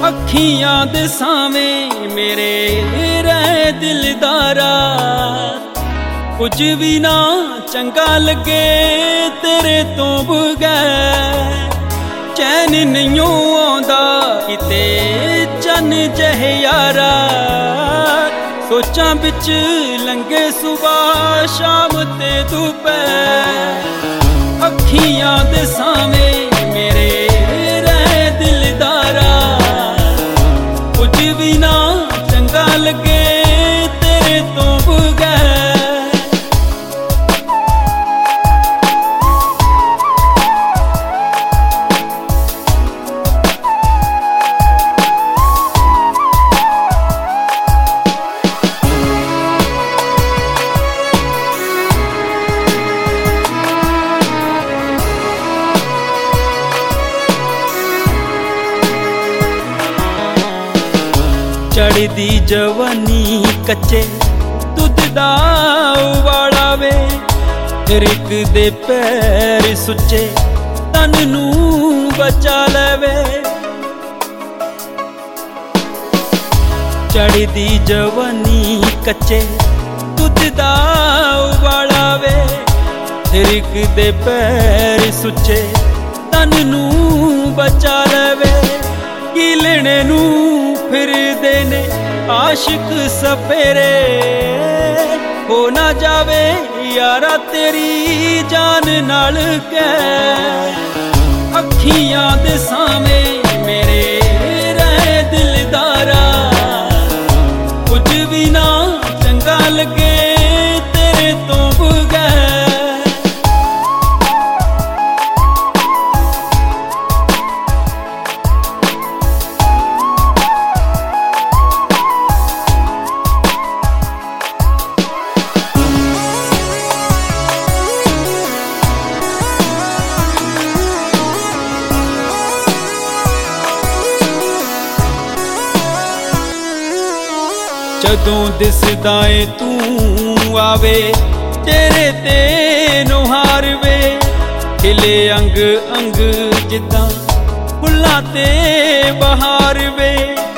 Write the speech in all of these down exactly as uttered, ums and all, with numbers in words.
ਅੱਖੀਆਂ ਦੇ ਸਾਵੇਂ ਮੇਰੇ ਰਹਿ ਦਿਲਦਾਰਾ, ਕੁਝ ਵੀ ਨਾ ਚੰਗਾ ਲੱਗੇ ਤੇਰੇ ਤੋਂ ਬਗੈਰ। ਚੈਨ ਨਹੀਂ ਆਉਂਦਾ ਕਿਤੇ ਚੰਨ ਜਿਹੇ ਯਾਰਾ, ਸੋਚਾਂ ਵਿੱਚ ਲੰਘੇ ਸੁਬਾਹ ਸ਼ਾਮ ਤੇ ਦੁਪਹਿਰ। ਅੱਖੀਆਂ ਦੇ ਸਾਵੇਂ ਮੇਰੇ ਰਹਿ ਦਿਲਦਾਰਾ, ਕੁਝ ਵੀ ਨਾ ਚੰਗਾ ਲੱਗੇ ਤੇਰੇ ਤੋਂ ਬਗੈਰ। ਚੜ੍ਹਦੀ ਜਵਾਨੀ ਕੱਚੇ ਦੁੱਧ ਦਾ ਉਬਾਲਾ ਵੇ, ਰਿਕ ਦੇ ਪੈਰ ਸੁੱਚੇ ਤਨ ਨੂੰ ਬਚਾ ਲਵੇ। ਚੜ੍ਹਦੀ ਜਵਾਨੀ ਕੱਚੇ ਦੁੱਧ ਦਾ ਉਬਾਲਾ ਵੇ, ਰਿਕ ਦੇ ਪੈਰ ਸੁੱਚੇ ਤਨ ਨੂੰ ਬਚਾ ਲਵੇ। ਕੀ ਲੈਣੇ ਨੂੰ ਫਿਰਦੇ ਨੇ ਆਸ਼ਿਕ ਸਪੇਰੇ, ਹੋ ਨਾ ਜਾਵੇ ਯਾਰਾ ਤੇਰੀ ਜਾਨ ਨਾਲ ਕਹਿ। ਅੱਖੀਆਂ ਦੇ ਸਾਵੇਂ ਮੇਰੇ ਰਹਿ ਦਿਲਦਾਰਾ, ਕੁਝ ਵੀ ਨਾ ਚੰਗਾ ਲੱਗੇ ਤੇਰੇ ਤੋਂ ਬਗੈਰ। ਜਦੋਂ ਦਿਸਦਾ ਏ ਤੂੰ ਆਵੇ ਤੇਰੇ ਤੇ ਨੁਹਾਰ ਵੇ, ਖਿਲੇ ਅੰਗ ਅੰਗ ਜਿੱਦਾਂ ਫੁੱਲਾਂ ਤੇ ਬਹਾਰ ਵੇ।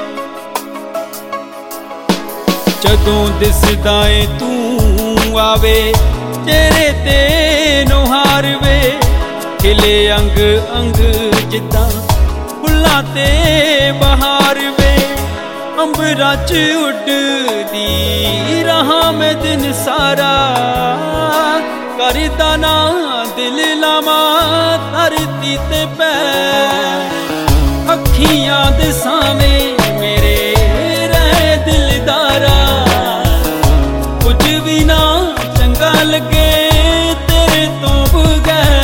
ਜਦੋਂ ਦਿਸਦਾ ਏ ਤੂੰ ਆਵੇ ਤੇਰੇ ਤੇ ਨੁਹਾਰ ਵੇ, ਖਿਲੇ ਅੰਗ ਅੰਗ ਜਿੱਦਾਂ ਫੁੱਲਾਂ ਤੇ ਬਹਾਰ ਵੇ। ਅੰਬਰਾਂ 'ਚ ਉੱਡਦੀ ਰਹਾਂ ਮੈਂ ਦਿਨ ਸਾਰਾ, ਕਰਦਾ ਨਾ ਦਿਲ ਲਾਵਾਂ ਧਰਤੀ ਤੇ ਪੈਰ। ਅੱਖੀਆਂ ਦੇ ਸਾਵੇਂ ਮੇਰੇ ਰਹਿ ਦਿਲਦਾਰਾ, ਕੁਝ ਵੀ ਨਾ ਚੰਗਾ ਲੱਗੇ ਤੇਰੇ ਤੋਂ ਬਗੈਰ।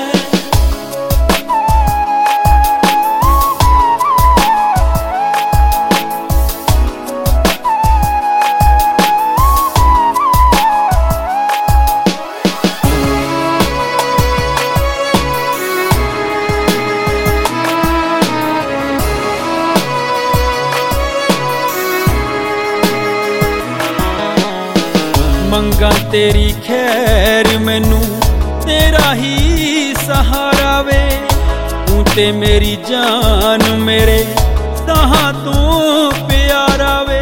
ਮੰਗਾਂ ਤੇਰੀ ਖੈਰ ਮੈਨੂੰ ਤੇਰਾ ਹੀ ਸਹਾਰਾ ਵੇ, ਤੂੰ ਤੇ ਮੇਰੀ ਜਾਨ ਮੇਰੇ ਸਾਹਾਂ ਤੋਂ ਪਿਆਰਾ ਵੇ।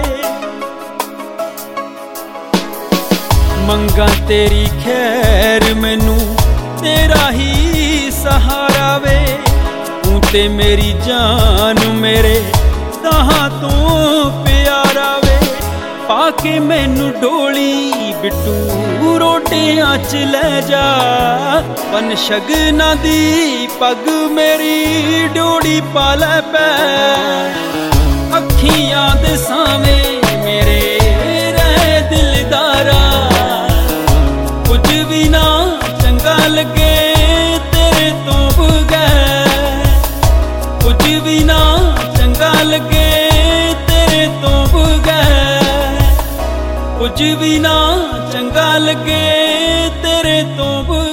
ਮੰਗਾਂ ਤੇਰੀ ਖੈਰ ਮੈਨੂੰ ਤੇਰਾ ਹੀ ਸਹਾਰਾ ਵੇ, ਤੂੰ ਤੇ ਮੇਰੀ ਜਾਨ ਮੇਰੇ ਸਾਹਾਂ ਤੋਂ ਪਿਆਰਾ ਵੇ। ਪਾ ਕੇ ਮੈਨੂੰ ਡੋਲੀ ਬਿੱਟੂ ਰੋਟੀਆਂ 'ਚ ਲੈ ਜਾ, ਬਨ ਸ਼ਗਨਾਂ ਦੀ ਪੱਗ ਮੇਰੀ ਡੋੜੀ ਪਾ ਲੈ ਪੈ। ਅੱਖੀਆਂ ਦੇ ਸਾਵੇਂ ਮੇਰੇ ਰਹਿ ਦਿਲਦਾਰਾ, ਕੁਝ ਵੀ ਨਾ ਚੰਗਾ ਲੱਗੇ ਤੇਰੇ ਤੋਂ ਬਗੈਰ। ਕੁਝ ਵੀ ਨਾ ਚੰਗਾ ਲੱਗੇ ਤੇਰੇ ਤੋਂ ਬਗੈਰ। ਕੁਝ ਵੀ ਨਾ ਚੰਗਾ ਲੱਗੇ ਤੇਰੇ ਤੋਂ